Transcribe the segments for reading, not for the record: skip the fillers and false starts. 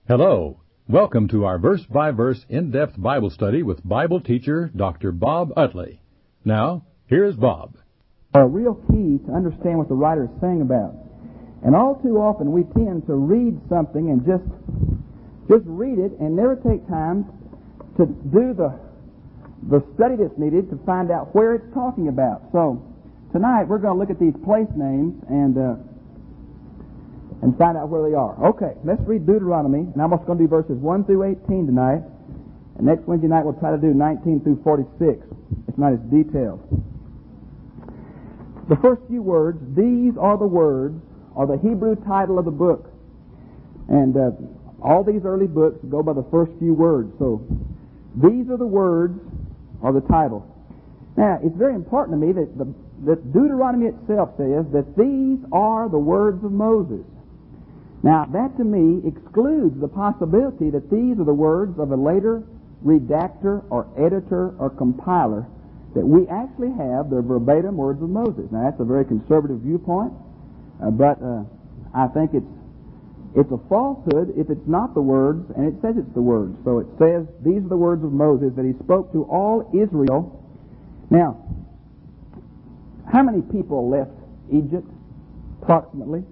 Hello. Welcome to our verse-by-verse in-depth Bible study with Bible teacher Dr. Bob Utley. Now, here's Bob. A real key to understand what the writer is saying about. And all too often we tend to read something and just read it and never take time to do the study that's needed to find out where it's talking about. So tonight we're going to look at these place names and find out where they are. Okay, let's read Deuteronomy, and I'm also going to do verses 1 through 18 tonight. And next Wednesday night we'll try to do 19 through 46. It's not as detailed. The first few words, these are the words, are the Hebrew title of the book. And all these early books go by the first few words. So these are the words, are the title. Now, it's very important to me that Deuteronomy itself says that these are the words of Moses. Now, that to me excludes the possibility that these are the words of a later redactor or editor or compiler, that we actually have the verbatim words of Moses. Now, that's a very conservative viewpoint, but I think it's a falsehood if it's not the words, and it says it's the words. So it says, these are the words of Moses that he spoke to all Israel. Now, how many people left Egypt, approximately?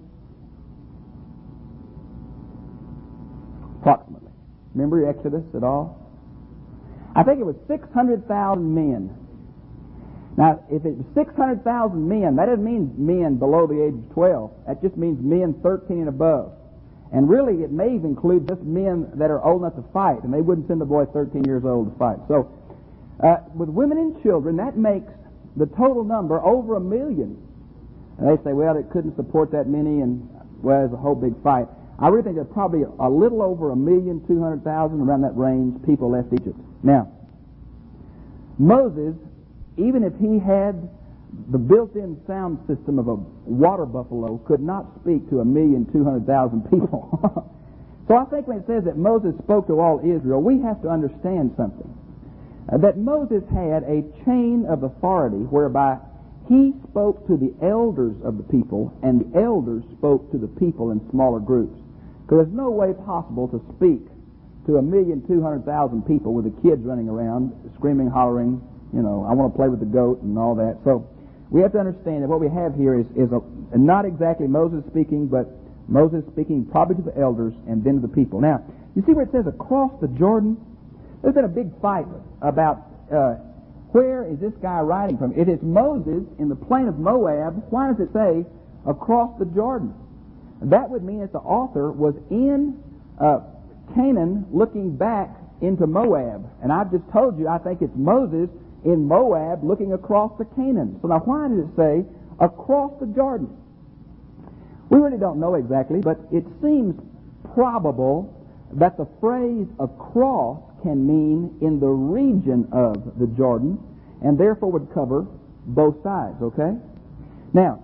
Approximately. Remember Exodus at all? I think it was 600,000 men. Now, if it's 600,000 men, that doesn't mean men below the age of 12. That just means men 13 and above. And really, it may even include just men that are old enough to fight, and they wouldn't send a boy 13 years old to fight. So, with women and children, that makes the total number over 1 million. And they say, well, it couldn't support that many, and, well, there's a whole big fight. I really think there's probably a little over 1,200,000, around that range, people left Egypt. Now, Moses, even if he had the built-in sound system of a water buffalo, could not speak to 1,200,000 people. So I think when it says that Moses spoke to all Israel, we have to understand something. That Moses had a chain of authority whereby he spoke to the elders of the people, and the elders spoke to the people in smaller groups. Because there's no way possible to speak to 1,200,000 people with the kids running around, screaming, hollering, you know, I want to play with the goat and all that. So we have to understand that what we have here is not exactly Moses speaking, but Moses speaking probably to the elders and then to the people. Now, you see where it says across the Jordan? There's been a big fight about where is this guy writing from. If it's Moses in the plain of Moab, why does it say across the Jordan? That would mean that the author was in Canaan looking back into Moab. And I've just told you, I think it's Moses in Moab looking across to Canaan. So now why does it say across the Jordan? We really don't know exactly, but it seems probable that the phrase across can mean in the region of the Jordan, and therefore would cover both sides, okay? Now,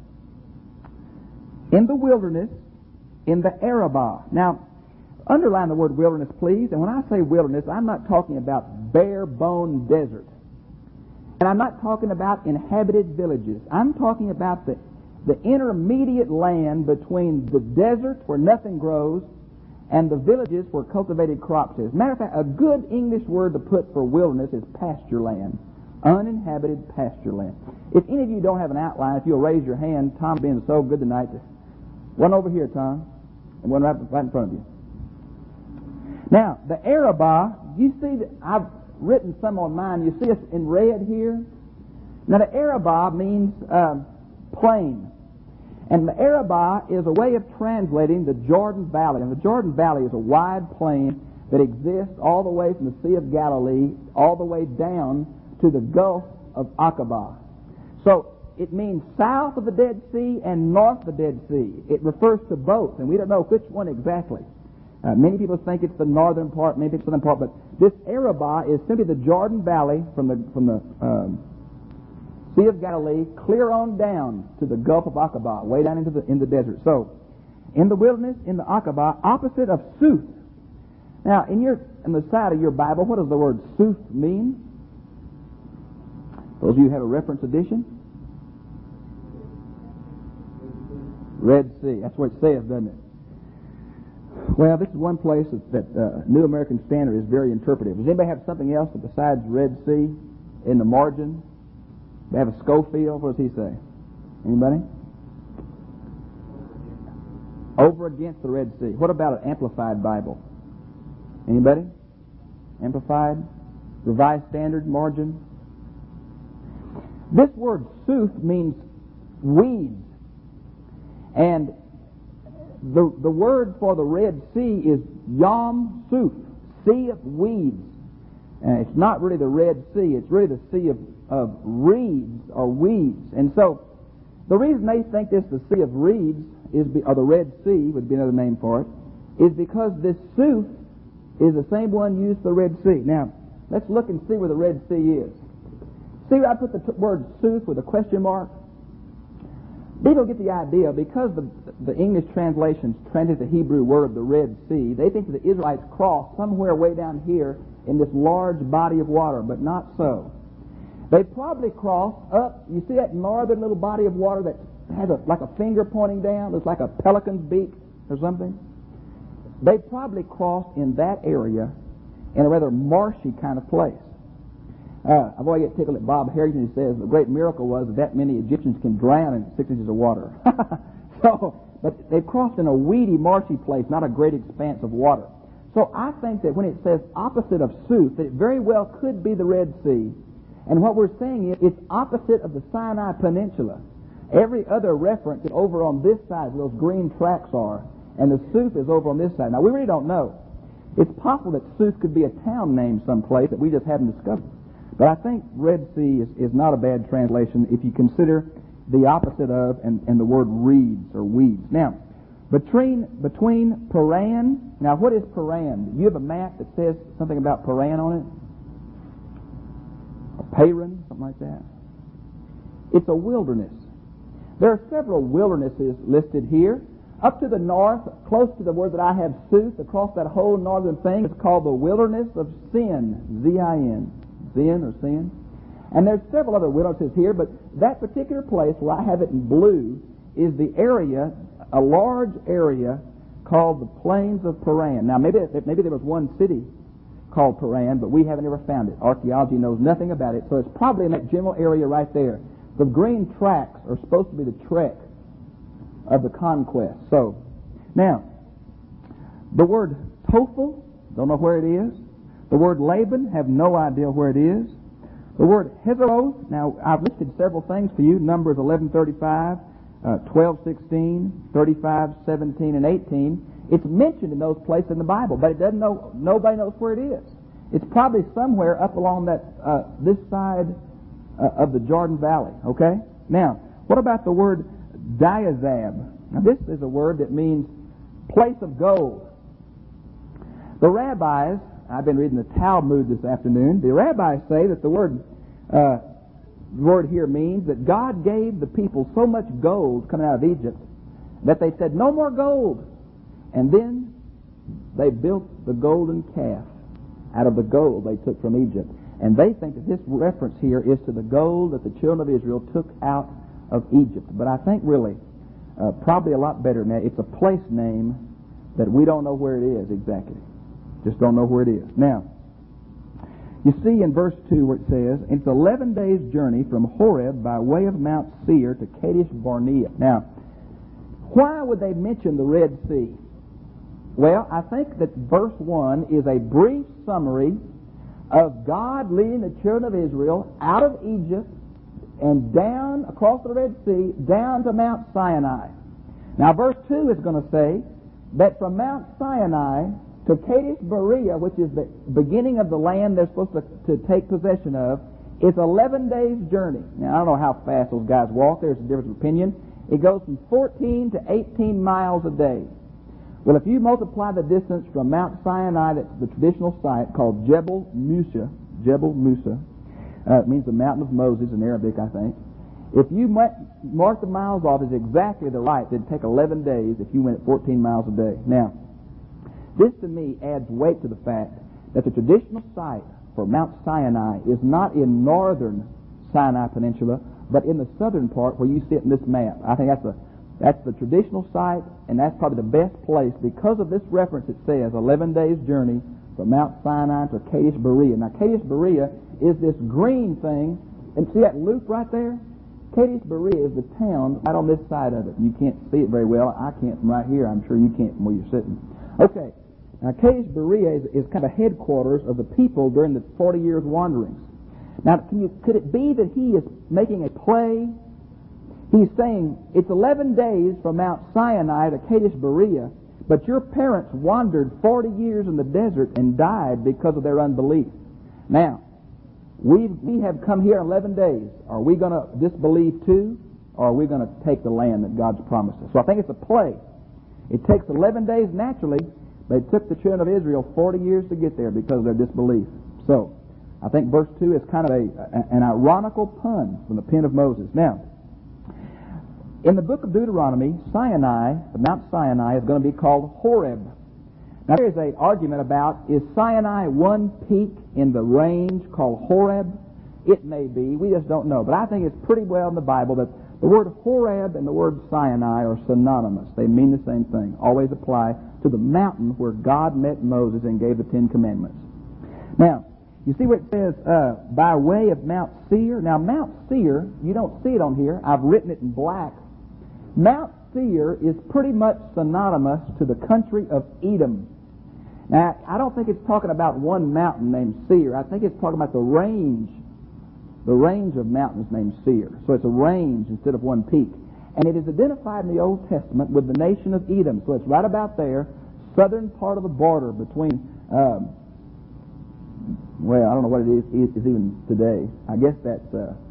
in the wilderness, in the Arabah. Now, underline the word wilderness, please. And when I say wilderness, I'm not talking about bare-bone desert. And I'm not talking about inhabited villages. I'm talking about the intermediate land between the desert where nothing grows and the villages where cultivated crops is. Matter of fact, a good English word to put for wilderness is pasture land. Uninhabited pasture land. If any of you don't have an outline, if you'll raise your hand, Tom's being so good tonight. One over here, Tom, and one right in front of you. Now, the Arabah, you see that I've written some on mine. You see us in red here? Now, the Arabah means plain. And the Arabah is a way of translating the Jordan Valley. And the Jordan Valley is a wide plain that exists all the way from the Sea of Galilee all the way down to the Gulf of Aqaba. So, it means south of the Dead Sea and north of the Dead Sea. It refers to both, and we don't know which one exactly. Many people think it's the northern part, maybe it's the southern part, but this Arabah is simply the Jordan Valley from the Sea of Galilee clear on down to the Gulf of Aqaba, way down into the desert. So, in the wilderness, in the Aqaba, opposite of Suth. Now, in the side of your Bible, what does the word Suth mean? Those of you who have a reference edition? Red Sea. That's what it says, doesn't it? Well, this is one place that New American Standard is very interpretive. Does anybody have something else besides Red Sea in the margin? They have a Schofield. What does he say? Anybody? Over against the Red Sea. What about an Amplified Bible? Anybody? Amplified? Revised Standard margin? This word Suth means weeds. And the word for the Red Sea is Yam Suf, Sea of Weeds. It's not really the Red Sea, it's really the Sea of reeds or weeds. And so, the reason they think this the Sea of Reeds, or the Red Sea would be another name for it, is because this Suf is the same one used for the Red Sea. Now, let's look and see where the Red Sea is. See where I put the word Suf with a question mark? People get the idea, because the English translations translate the Hebrew word, the Red Sea, they think that the Israelites crossed somewhere way down here in this large body of water, but not so. They probably crossed up, you see that northern little body of water that has like a finger pointing down, looks like a pelican's beak or something? They probably crossed in that area in a rather marshy kind of place. I've always get tickled at Bob Harrington, who says the great miracle was that many Egyptians can drown in 6 inches of water. But they crossed in a weedy, marshy place, not a great expanse of water. So I think that when it says opposite of Suf, that it very well could be the Red Sea. And what we're saying is it's opposite of the Sinai Peninsula. Every other reference is over on this side where those green tracks are, and the Suf is over on this side. Now, we really don't know. It's possible that Suf could be a town name someplace that we just haven't discovered. But I think Red Sea is not a bad translation if you consider the opposite of and the word reeds or weeds. Now, between Paran, now what is Paran? You have a map that says something about Paran on it? Or Paran, something like that. It's a wilderness. There are several wildernesses listed here. Up to the north, close to the word that I have, Suf, across that whole northern thing, it's called the Wilderness of Sin, Z-I-N. Zin or Sin. And there's several other wildernesses here, but that particular place where I have it in blue is the area, a large area called the Plains of Paran. Now, maybe there was one city called Paran, but we haven't ever found it. Archaeology knows nothing about it, so it's probably in that general area right there. The green tracks are supposed to be the trek of the conquest. So, now, the word Tophel, don't know where it is. The word Laban, have no idea where it is. The word Hezeroth, now I've listed several things for you. Numbers 11:35, 12:16, 35:17, and 18. It's mentioned in those places in the Bible, but it doesn't know. Nobody knows where it is. It's probably somewhere up along that this side of the Jordan Valley. Okay. Now, what about the word Diazab? Now, this is a word that means place of gold. The rabbis, I've been reading the Talmud this afternoon. The rabbis say that the word here means that God gave the people so much gold coming out of Egypt that they said, no more gold. And then they built the golden calf out of the gold they took from Egypt. And they think that this reference here is to the gold that the children of Israel took out of Egypt. But I think really, probably a lot better than that, it's a place name that we don't know where it is exactly. Just don't know where it is. Now, you see in verse 2 where it says, it's 11 days' journey from Horeb by way of Mount Seir to Kadesh Barnea. Now, why would they mention the Red Sea? Well, I think that verse 1 is a brief summary of God leading the children of Israel out of Egypt and down across the Red Sea, down to Mount Sinai. Now, verse 2 is going to say that from Mount Sinai to Kadesh Barnea, which is the beginning of the land they're supposed to take possession of, is 11 days' journey. Now, I don't know how fast those guys walk. There's a difference of opinion. It goes from 14 to 18 miles a day. Well, if you multiply the distance from Mount Sinai, that's the traditional site called Jebel Musa, it means the mountain of Moses in Arabic, I think. If you mark the miles off, it's exactly the right. It'd take 11 days if you went at 14 miles a day. Now, this to me adds weight to the fact that the traditional site for Mount Sinai is not in northern Sinai Peninsula, but in the southern part where you see it in this map. I think that's That's the traditional site, and that's probably the best place because of this reference. It says 11 days' journey from Mount Sinai to Kadesh Berea. Now, Kadesh Berea is this green thing, and see that loop right there? Kadesh Berea is the town right on this side of it. You can't see it very well. I can't from right here. I'm sure you can't from where you're sitting. Okay. Now, Kadesh Berea is kind of headquarters of the people during the 40 years wanderings. Now, could it be that he is making a play? He's saying, it's 11 days from Mount Sinai to Kadesh Berea, but your parents wandered 40 years in the desert and died because of their unbelief. Now, we have come here in 11 days. Are we going to disbelieve too, or are we going to take the land that God's promised us? So I think it's a play. It takes 11 days naturally, but it took the children of Israel 40 years to get there because of their disbelief. So, I think verse 2 is kind of an ironical pun from the pen of Moses. Now, in the book of Deuteronomy, Sinai, Mount Sinai, is going to be called Horeb. Now, there is an argument about, is Sinai one peak in the range called Horeb? It may be. We just don't know. But I think it's pretty well in the Bible that the word Horeb and the word Sinai are synonymous. They mean the same thing. Always apply to the mountain where God met Moses and gave the Ten Commandments. Now, you see where it says, by way of Mount Seir? Now, Mount Seir, you don't see it on here. I've written it in black. Mount Seir is pretty much synonymous to the country of Edom. Now, I don't think it's talking about one mountain named Seir. I think it's talking about the range of mountains named Seir. So it's a range instead of one peak. And it is identified in the Old Testament with the nation of Edom. So it's right about there, southern part of the border between, well, I don't know what it is even today. I guess that's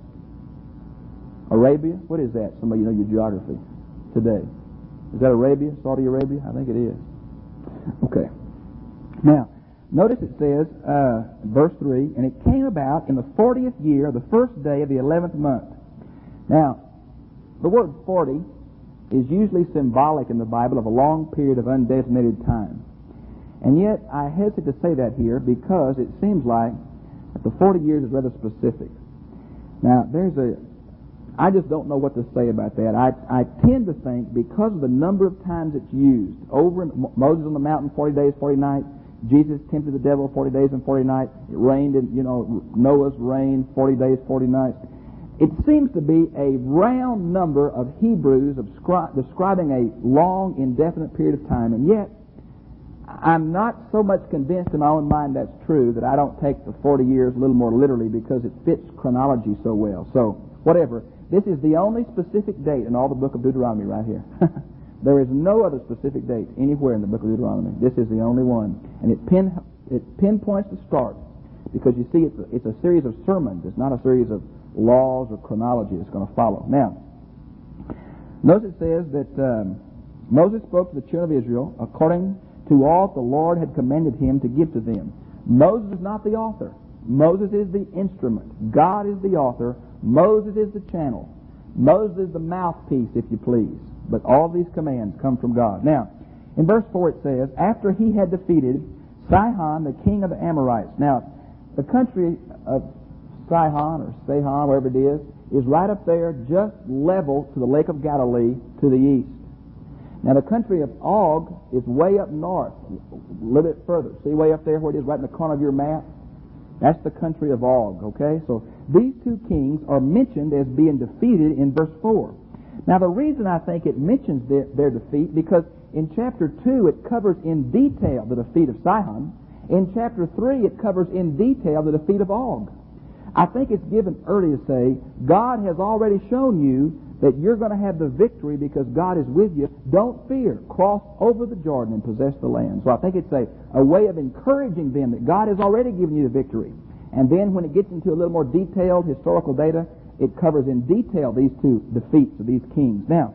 Arabia. What is that? Somebody, you know your geography today. Is that Arabia? Saudi Arabia? I think it is. Okay. Now, notice it says, verse 3, and it came about in the 40th year, the first day of the 11th month. Now, the word 40 is usually symbolic in the Bible of a long period of undesignated time. And yet, I hesitate to say that here because it seems like that the 40 years is rather specific. Now, I just don't know what to say about that. I tend to think because of the number of times it's used, over in Moses on the mountain 40 days, 40 nights, Jesus tempted the devil 40 days and 40 nights, it rained in, Noah's rain 40 days, 40 nights. It seems to be a round number of Hebrews describing a long, indefinite period of time, and yet I'm not so much convinced in my own mind that's true that I don't take the 40 years a little more literally because it fits chronology so well. So, whatever. This is the only specific date in all the book of Deuteronomy right here. There is no other specific date anywhere in the book of Deuteronomy. This is the only one. And it pinpoints the start because you see it's a series of sermons. It's not a series of laws or chronology that's going to follow. Now, notice it says that Moses spoke to the children of Israel according to all the Lord had commanded him to give to them. Moses is not the author. Moses is the instrument. God is the author. Moses is the channel. Moses is the mouthpiece, if you please. But all these commands come from God. Now, in verse 4 it says, after he had defeated Sihon, the king of the Amorites. Now, the country of Sihon, or Sihon, wherever it is right up there, just level to the Lake of Galilee to the east. Now, the country of Og is way up north, a little bit further. See way up there where it is right in the corner of your map? That's the country of Og, okay? So, these two kings are mentioned as being defeated in verse 4. Now, the reason I think it mentions their defeat, because in chapter 2 it covers in detail the defeat of Sihon. In chapter 3 it covers in detail the defeat of Og. I think it's given early to say, God has already shown you that you're going to have the victory because God is with you. Don't fear. Cross over the Jordan and possess the land. So I think it's a way of encouraging them that God has already given you the victory. And then when it gets into a little more detailed historical data, it covers in detail these two defeats of these kings. Now,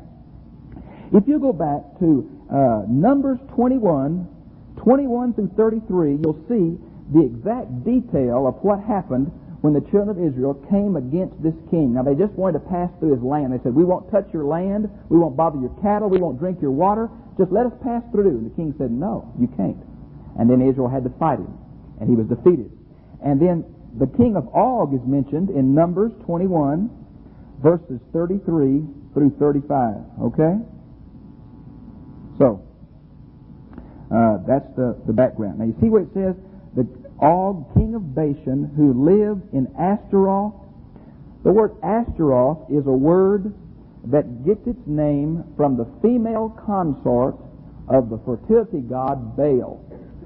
if you go back to Numbers 21 through 33, you'll see the exact detail of what happened when the children of Israel came against this king. Now, they just wanted to pass through his land. They said, we won't touch your land, we won't bother your cattle, we won't drink your water, just let us pass through. And the king said, no, you can't. And then Israel had to fight him, and he was defeated. And then the king of Og is mentioned in Numbers 21, verses 33 through 35. Okay? So, that's the background. Now you see where it says, the Og, king of Bashan, who lived in Ashtaroth. The word Ashtaroth is a word that gets its name from the female consort of the fertility god Baal.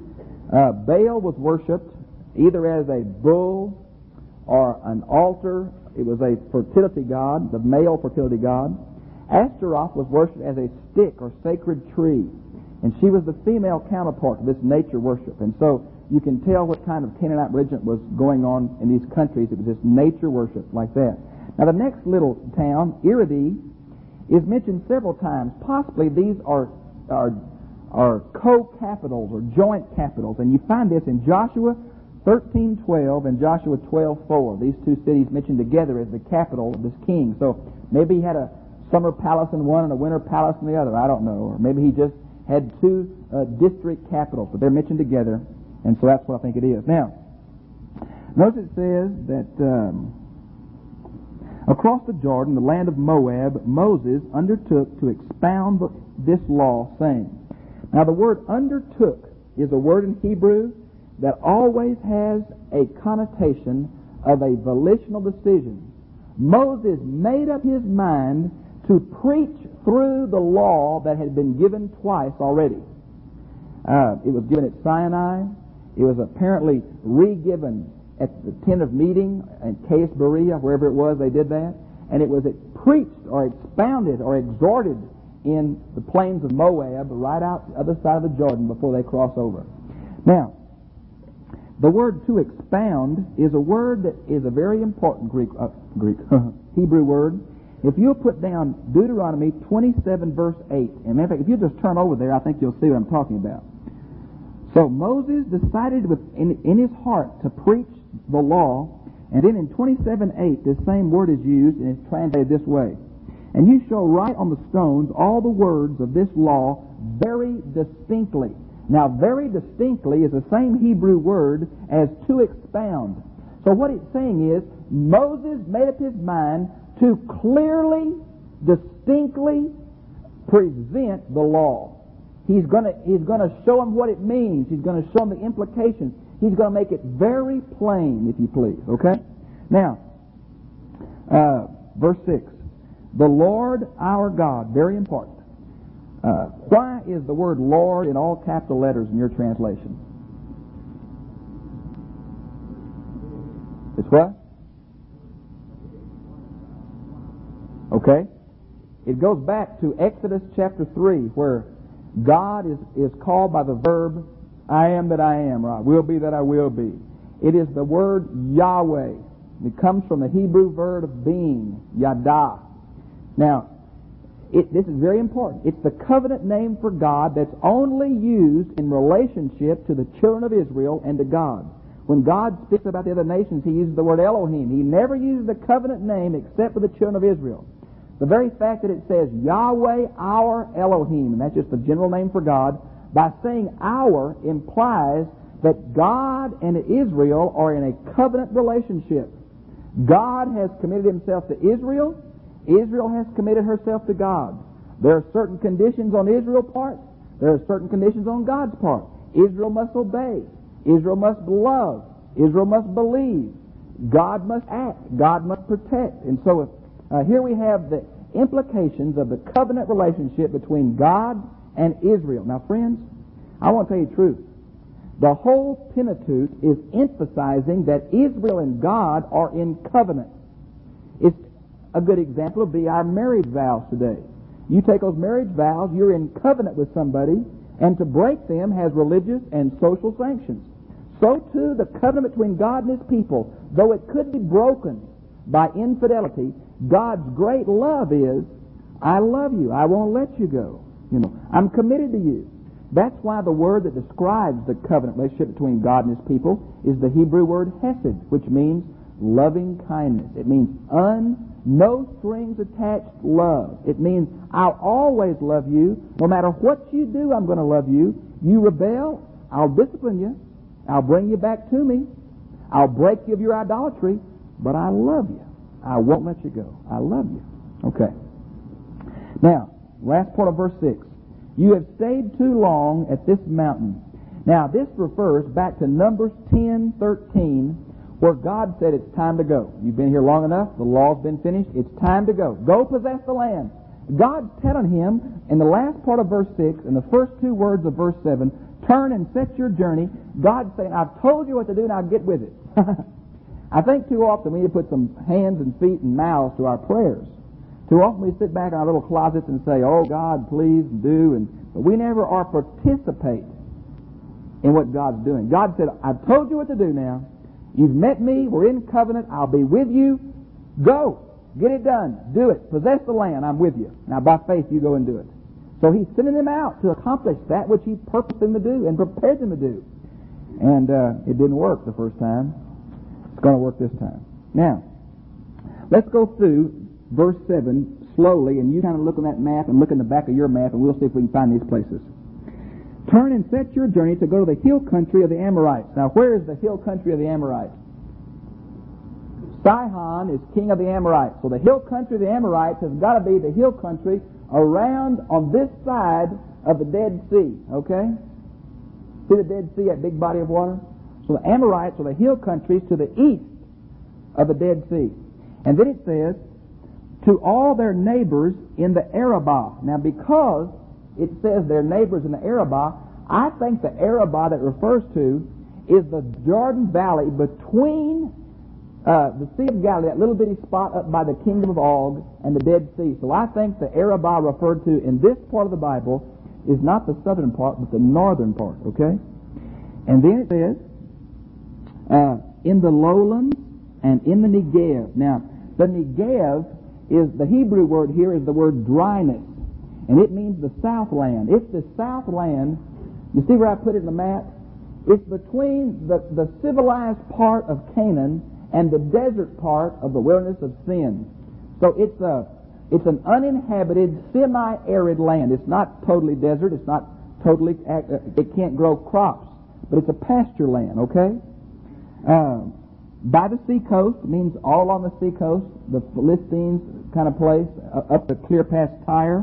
Baal was worshipped either as a bull or an altar. It was a fertility god, the male fertility god. Ashtaroth was worshipped as a stick or sacred tree, and she was the female counterpart of this nature worship. And so you can tell what kind of Canaanite religion was going on in these countries. It was this nature worship like that. Now the next little town, Iridee, is mentioned several times. Possibly these are co-capitals or joint capitals, and you find this in Joshua 13:12 and Joshua 12:4. These two cities mentioned together as the capital of this king. So maybe he had a summer palace in one and a winter palace in the other. I don't know. Or maybe he just had two district capitals, but they're mentioned together, and so that's what I think it is. Now, notice it says that across the Jordan, the land of Moab, Moses undertook to expound this law, saying. Now the word undertook is a word in Hebrew that always has a connotation of a volitional decision. Moses made up his mind to preach through the law that had been given twice already. It was given at Sinai. It was apparently re-given at the tent of meeting in Kadesh Berea, wherever it was, they did that. And it was preached or expounded or exhorted in the plains of Moab, right out the other side of the Jordan before they cross over. Now, the word to expound is a word that is a very important Hebrew word. If you'll put down Deuteronomy 27 verse 8, and matter of fact, if you just turn over there, I think you'll see what I'm talking about. So Moses decided in his heart to preach the law, and then in 27:8, this same word is used and it's translated this way. And you shall write on the stones all the words of this law very distinctly. Now, very distinctly is the same Hebrew word as to expound. So what it's saying is, Moses made up his mind to clearly, distinctly present the law. He's going to show them what it means. He's going to show them the implications. He's going to make it very plain, if you please. Okay? Now, verse 6. The Lord our God, very important. Why is the word Lord in all capital letters in your translation? It's what? Okay. It goes back to Exodus chapter 3, where God is called by the verb, I am that I am, or I will be that I will be. It is the word Yahweh. It comes from the Hebrew verb of being, Yada. Now, this is very important. It's the covenant name for God that's only used in relationship to the children of Israel and to God. When God speaks about the other nations, He uses the word Elohim. He never uses the covenant name except for the children of Israel. The very fact that it says Yahweh our Elohim, and that's just the general name for God, by saying our implies that God and Israel are in a covenant relationship. God has committed Himself to Israel. Israel has committed herself to God. There are certain conditions on Israel's part. There are certain conditions on God's part. Israel must obey. Israel must love. Israel must believe. God must act. God must protect. And so here we have the implications of the covenant relationship between God and Israel. Now, friends, I want to tell you the truth. The whole Pentateuch is emphasizing that Israel and God are in covenant. It's a good example would be our marriage vows today. You take those marriage vows, you're in covenant with somebody, and to break them has religious and social sanctions. So too, the covenant between God and His people, though it could be broken by infidelity, God's great love is, I love you, I won't let you go. I'm committed to you. That's why the word that describes the covenant relationship between God and His people is the Hebrew word hesed, which means loving kindness. It means no strings attached love. It means I'll always love you. No matter what you do, I'm going to love you. You rebel, I'll discipline you. I'll bring you back to me. I'll break you of your idolatry, but I love you. I won't let you go. I love you. Okay. Now, last part of verse 6. You have stayed too long at this mountain. Now, this refers back to Numbers 10:13, where God said it's time to go. You've been here long enough. The law's been finished. It's time to go. Go possess the land. God's telling him in the last part of verse 6 and the first two words of verse 7, turn and set your journey. God's saying, I've told you what to do, now get with it. I think too often we need to put some hands and feet and mouths to our prayers. Too often we sit back in our little closets and say, oh God, please do, but we never are participate in what God's doing. God said, I've told you what to do now. You've met me. We're in covenant. I'll be with you. Go. Get it done. Do it. Possess the land. I'm with you. Now, by faith, you go and do it. So he's sending them out to accomplish that which he purposed them to do and prepared them to do. And it didn't work the first time. It's going to work this time. Now, let's go through verse 7 slowly, and you kind of look on that map and look in the back of your map, and we'll see if we can find these places. Turn and set your journey to go to the hill country of the Amorites. Now, where is the hill country of the Amorites? Sihon is king of the Amorites. So the hill country of the Amorites has got to be the hill country around on this side of the Dead Sea. Okay? See the Dead Sea, that big body of water? So the Amorites are the hill countries to the east of the Dead Sea. And then it says, to all their neighbors in the Arabah. Now, because it says their neighbors in the Arabah, I think the Arabah that refers to is the Jordan Valley between the Sea of Galilee, that little bitty spot up by the kingdom of Og, and the Dead Sea. So I think the Arabah referred to in this part of the Bible is not the southern part, but the northern part, okay? And then it says, in the lowlands and in the Negev. Now, the Negev is, the Hebrew word here is the word dryness, and it means the southland. It's the southland. You see where I put it in the map? It's between the civilized part of Canaan and the desert part of the wilderness of sin. So it's an uninhabited, semi-arid land. It's not totally desert. It's not totally, it can't grow crops, but it's a pasture land, okay? By the sea coast, means all along the sea coast, the Philistines kind of place, up the clear past Tyre.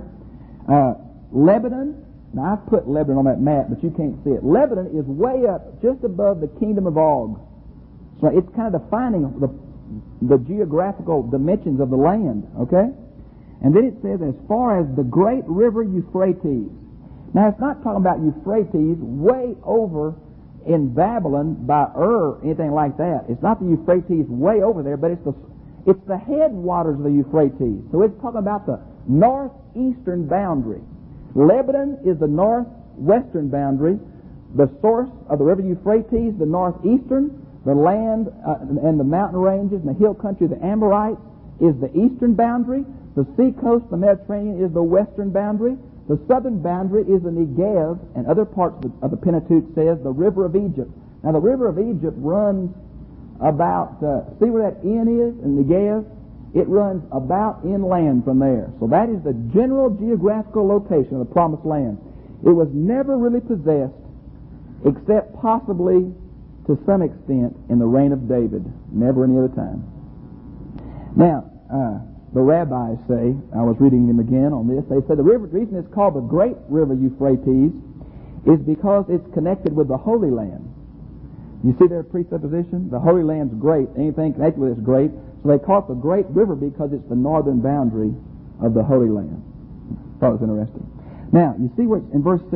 Lebanon, now I've put Lebanon on that map, but you can't see it. Lebanon is way up, just above the kingdom of Og. So it's kind of defining the geographical dimensions of the land, okay? And then it says, as far as the great river Euphrates. Now, it's not talking about Euphrates way over in Babylon by anything like that. It's not the Euphrates way over there, but it's the headwaters of the Euphrates. So it's talking about the northeastern boundary. Lebanon is the northwestern boundary. The source of the river Euphrates, the northeastern. The land and the mountain ranges and the hill country of the Amorites is the eastern boundary. The sea coast, the Mediterranean, is the western boundary. The southern boundary is the Negev, and other parts of the Pentateuch says the river of Egypt. Now, the river of Egypt runs about, see where that N is in Negev? It runs about inland from there. So that is the general geographical location of the Promised Land. It was never really possessed, except possibly to some extent in the reign of David, never any other time. Now, the rabbis say, I was reading them again on this, they said the reason it's called the Great River Euphrates is because it's connected with the Holy Land. You see their presupposition? The Holy Land's great. Anything connected with it is great. So they call it the Great River because it's the northern boundary of the Holy Land. Thought it was interesting. Now, you see what in verse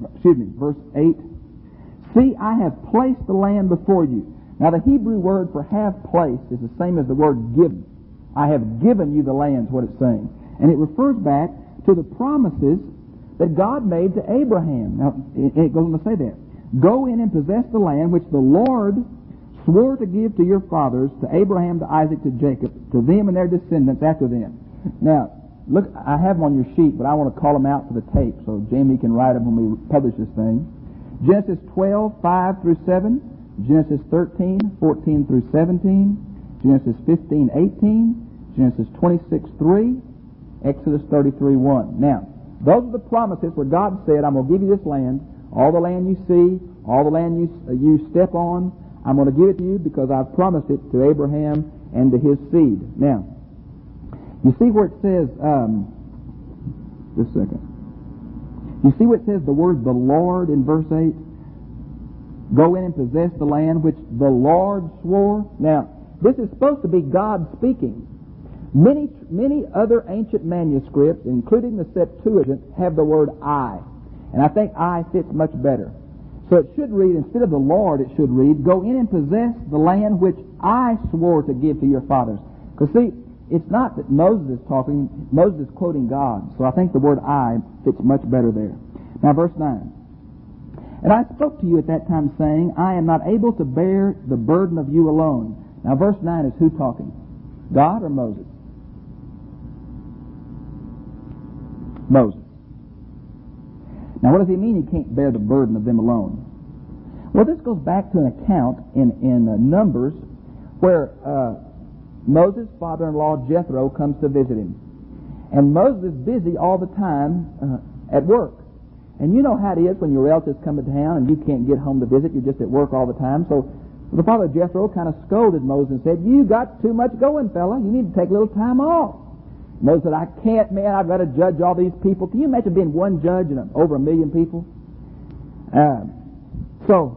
8, see, I have placed the land before you. Now, the Hebrew word for have placed is the same as the word given. I have given you the land, is what it's saying. And it refers back to the promises that God made to Abraham. Now, it goes on to say that. Go in and possess the land which the Lord swore to give to your fathers, to Abraham, to Isaac, to Jacob, to them and their descendants after them. Now, look, I have them on your sheet, but I want to call them out for the tape so Jamie can write them when we publish this thing. Genesis 12, 5 through 7, Genesis 13, 14 through 17, Genesis 15, 18, Genesis 26, 3, Exodus 33, 1. Now, those are the promises where God said, I'm going to give you this land, all the land you see, all the land you step on, I'm going to give it to you because I've promised it to Abraham and to his seed. Now, you see where it says, just a second. You see what it says, the word the Lord in verse 8? Go in and possess the land which the Lord swore. Now, this is supposed to be God speaking. Many other ancient manuscripts, including the Septuagint, have the word I. And I think I fits much better. So it should read, instead of the Lord, it should read, go in and possess the land which I swore to give to your fathers. Because see, it's not that Moses is talking, Moses is quoting God. So I think the word I fits much better there. Now verse 9. And I spoke to you at that time, saying, I am not able to bear the burden of you alone. Now verse 9 is who talking? God or Moses? Moses. Now what does he mean he can't bear the burden of them alone? Well, this goes back to an account in Numbers where Moses' father-in-law Jethro comes to visit him. And Moses is busy all the time at work. And you know how it is when your relatives come to town and you can't get home to visit, you're just at work all the time. So the father Jethro kind of scolded Moses and said, you got too much going, fella. You need to take a little time off. Moses said, I can't, man. I've got to judge all these people. Can you imagine being one judge and over 1 million people? So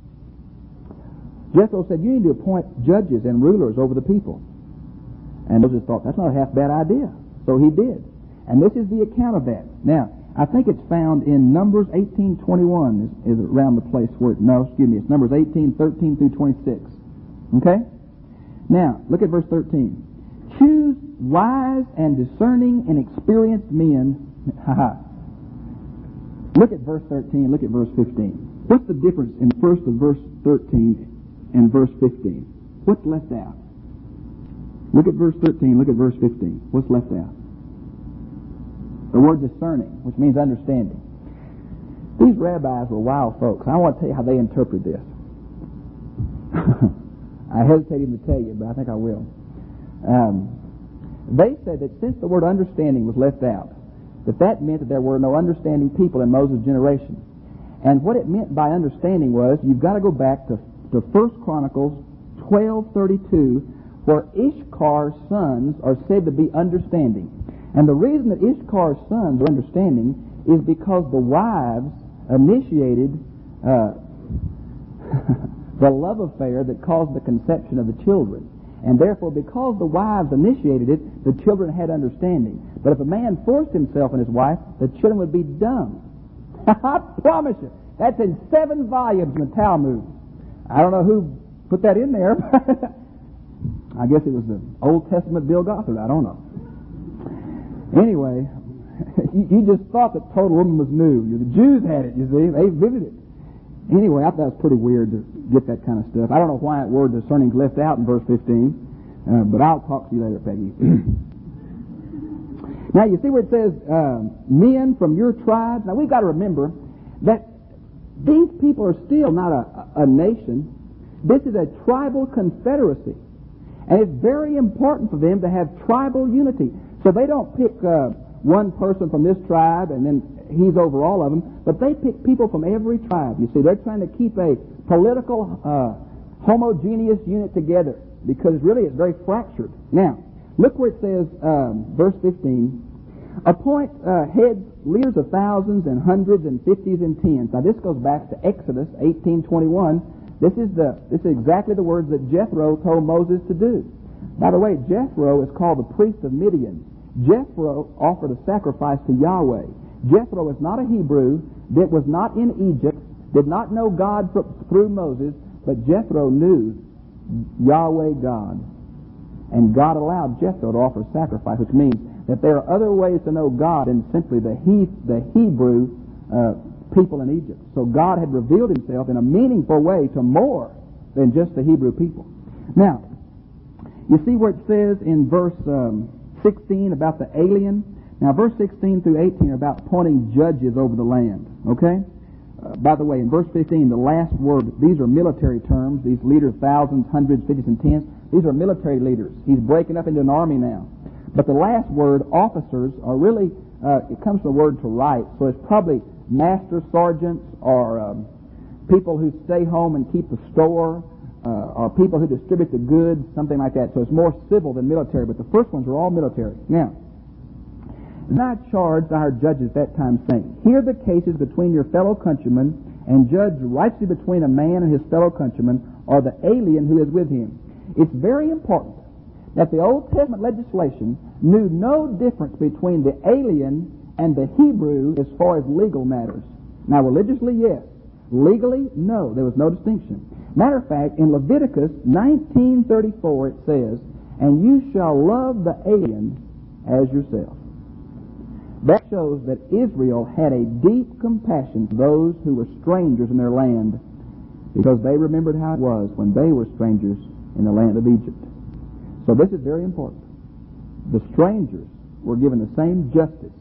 Jethro said, you need to appoint judges and rulers over the people. And Moses thought, that's not a half bad idea. So he did. And this is the account of that. Now, I think it's found in Numbers 18:21 is around the place where it's Numbers 18:13 through 26. Okay? Now, look at verse 13. Choose wise and discerning and experienced men. Look at verse 13, look at verse 15. What's the difference in first of verse 13 and verse 15? What's left out? Look at verse 13, look at verse 15. What's left out? The word discerning, which means understanding. These rabbis were wild folks. I want to tell you how they interpret this. I hesitate even to tell you, but I think I will. They said that since the word understanding was left out, that meant that there were no understanding people in Moses' generation. And what it meant by understanding was, you've got to go back to 1 Chronicles 12:32, where Ishkar's sons are said to be understanding. And the reason that Ishkar's sons are understanding is because the wives initiated the love affair that caused the conception of the children. And therefore, because the wives initiated it, the children had understanding. But if a man forced himself on his wife, the children would be dumb. I promise you. That's in 7 volumes in the Talmud. I don't know who put that in there. I guess it was the Old Testament Bill Gothard. I don't know. Anyway, you just thought that total woman was new. The Jews had it, you see. They visited it. Anyway, I thought it was pretty weird to get that kind of stuff. I don't know why that word discerning is left out in verse 15, but I'll talk to you later, Peggy. Now, you see where it says, men from your tribes. Now, we've got to remember that these people are still not a nation. This is a tribal confederacy. And it's very important for them to have tribal unity. So they don't pick one person from this tribe and then he's over all of them, but they pick people from every tribe. You see, they're trying to keep a political homogeneous unit together because really it's very fractured. Now, look where it says, verse 15, appoint heads, leaders of thousands and hundreds and fifties and tens. Now this goes back to Exodus 18:21. This is exactly the words that Jethro told Moses to do. By the way, Jethro is called the priest of Midian. Jethro offered a sacrifice to Yahweh. Jethro is not a Hebrew, that was not in Egypt, did not know God through Moses, but Jethro knew Yahweh God. And God allowed Jethro to offer a sacrifice, which means that there are other ways to know God than simply the Hebrew people in Egypt. So God had revealed himself in a meaningful way to more than just the Hebrew people. Now, you see where it says in verse 16 about the alien? Now, verse 16 through 18 are about appointing judges over the land. Okay? By the way, in verse 15, the last word, these are military terms. These leaders, thousands, hundreds, fifties, and tens, these are military leaders. He's breaking up into an army now. But the last word, officers, are really, it comes from the word to write, so it's probably master sergeants or people who stay home and keep the store or people who distribute the goods, something like that. So it's more civil than military, but the first ones are all military. Now, Then I charged our judges at that time, saying, Hear the cases between your fellow countrymen, and judge rightly between a man and his fellow countryman, or the alien who is with him. It's very important that the Old Testament legislation knew no difference between the alien and the Hebrew as far as legal matters. Now, religiously, yes. Legally, no. There was no distinction. Matter of fact, in Leviticus 19:34 it says, And you shall love the alien as yourself. That shows that Israel had a deep compassion for those who were strangers in their land, because they remembered how it was when they were strangers in the land of Egypt. So this is very important. The strangers were given the same justice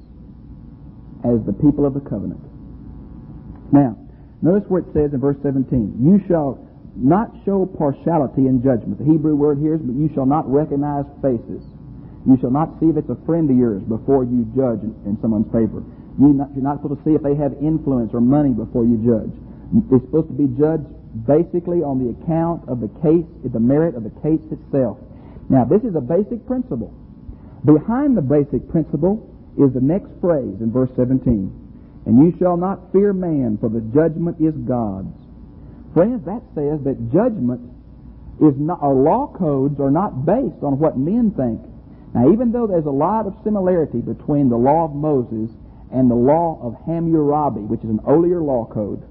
as the people of the covenant. Now, notice where it says in verse 17, You shall not show partiality in judgment. The Hebrew word here is, but you shall not recognize faces. You shall not see if it's a friend of yours before you judge in someone's favor. You're not supposed to see if they have influence or money before you judge. It's supposed to be judged basically on the account of the case, the merit of the case itself. Now, this is a basic principle. Behind the basic principle is the next phrase in verse 17. And you shall not fear man, for the judgment is God's. Friends, that says that judgment is not, or law codes are not based on what men think. Now, even though there's a lot of similarity between the law of Moses and the law of Hammurabi, which is an earlier law code,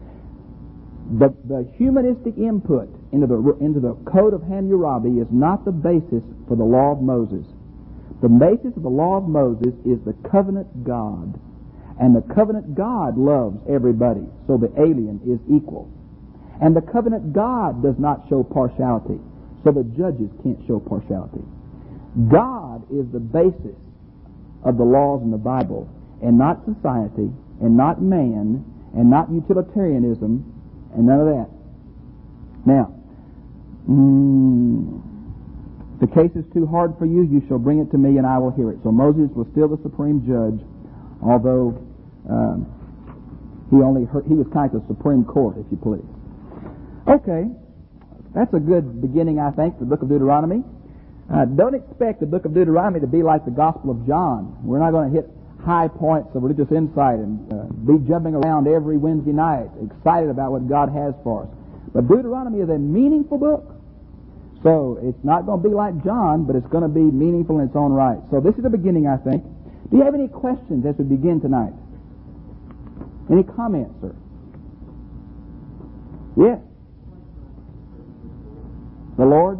the humanistic input into the code of Hammurabi is not the basis for the law of Moses. The basis of the law of Moses is the covenant God. And the covenant God loves everybody, so the alien is equal. And the covenant God does not show partiality, so the judges can't show partiality. God is the basis of the laws in the Bible, and not society, and not man, and not utilitarianism, and none of that. Now, if the case is too hard for you, you shall bring it to me, and I will hear it. So Moses was still the supreme judge, although he was kind of the Supreme Court, if you please. Okay, that's a good beginning, I think, for the book of Deuteronomy. Don't expect the book of Deuteronomy to be like the Gospel of John. We're not going to hit high points of religious insight and be jumping around every Wednesday night, excited about what God has for us. But Deuteronomy is a meaningful book. So it's not going to be like John, but it's going to be meaningful in its own right. So this is the beginning, I think. Do you have any questions as we begin tonight? Any comments, sir? Yes. The Lord?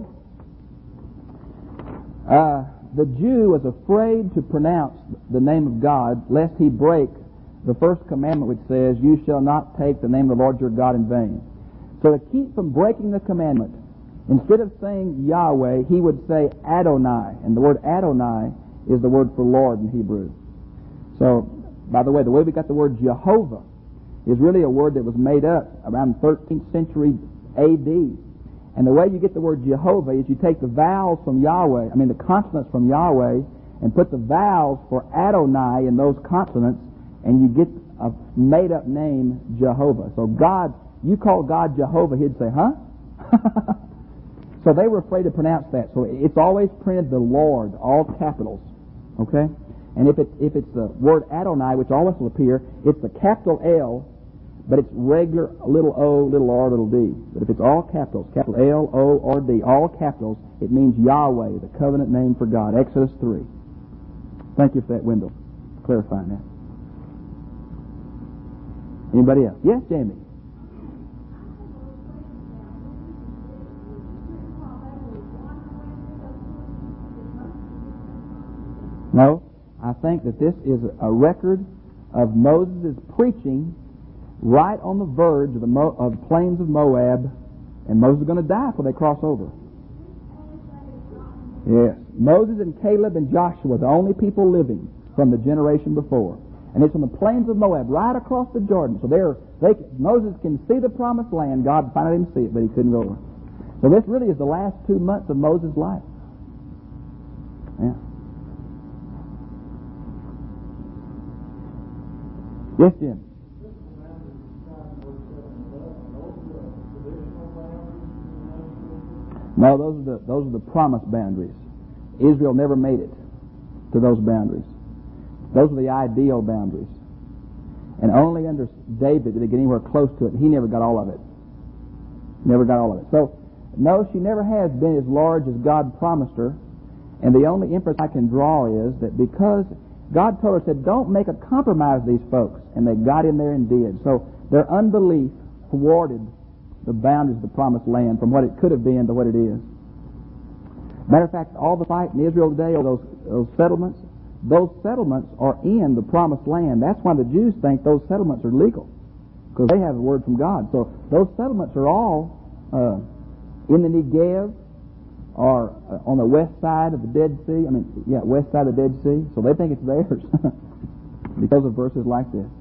The Jew was afraid to pronounce the name of God, lest he break the first commandment, which says, You shall not take the name of the Lord your God in vain. So to keep from breaking the commandment, instead of saying Yahweh, he would say Adonai. And the word Adonai is the word for Lord in Hebrew. So, by the way we got the word Jehovah is really a word that was made up around the 13th century A.D. And the way you get the word Jehovah is you take the vowels from Yahweh, the consonants from Yahweh, and put the vowels for Adonai in those consonants, and you get a made-up name, Jehovah. So God, you call God Jehovah, he'd say, huh? So they were afraid to pronounce that. So it's always printed the Lord, all capitals. Okay? And if it's the word Adonai, which always will appear, it's the capital L, but it's regular little o, little r, little d. But if it's all capitals, capital L, O, or D, all capitals, it means Yahweh, the covenant name for God. Exodus 3. Thank you for that, Wendell, clarifying that. Anybody else? Yes, Jamie? No, I think that this is a record of Moses' preaching right on the verge of the plains of Moab, and Moses is going to die before they cross over. Yes, Moses and Caleb and Joshua, the only people living from the generation before. And it's on the plains of Moab, right across the Jordan. So Moses can see the promised land. God finally didn't see it, but he couldn't go over. So this really is the last 2 months of Moses' life. Yeah. Yes, Jim? No, those are the promised boundaries. Israel never made it to those boundaries. Those were the ideal boundaries. And only under David did it get anywhere close to it. He never got all of it. Never got all of it. So, no, she never has been as large as God promised her. And the only inference I can draw is that because God told her, said, don't make a compromise with these folks. And they got in there and did. So their unbelief thwarted the boundaries of the promised land from what it could have been to what it is. Matter of fact, all the fight in Israel today, all those settlements are in the promised land. That's why the Jews think those settlements are legal, because they have a word from God. So those settlements are all in the Negev, or on the west side of the Dead Sea. West side of the Dead Sea. So they think it's theirs because of verses like this.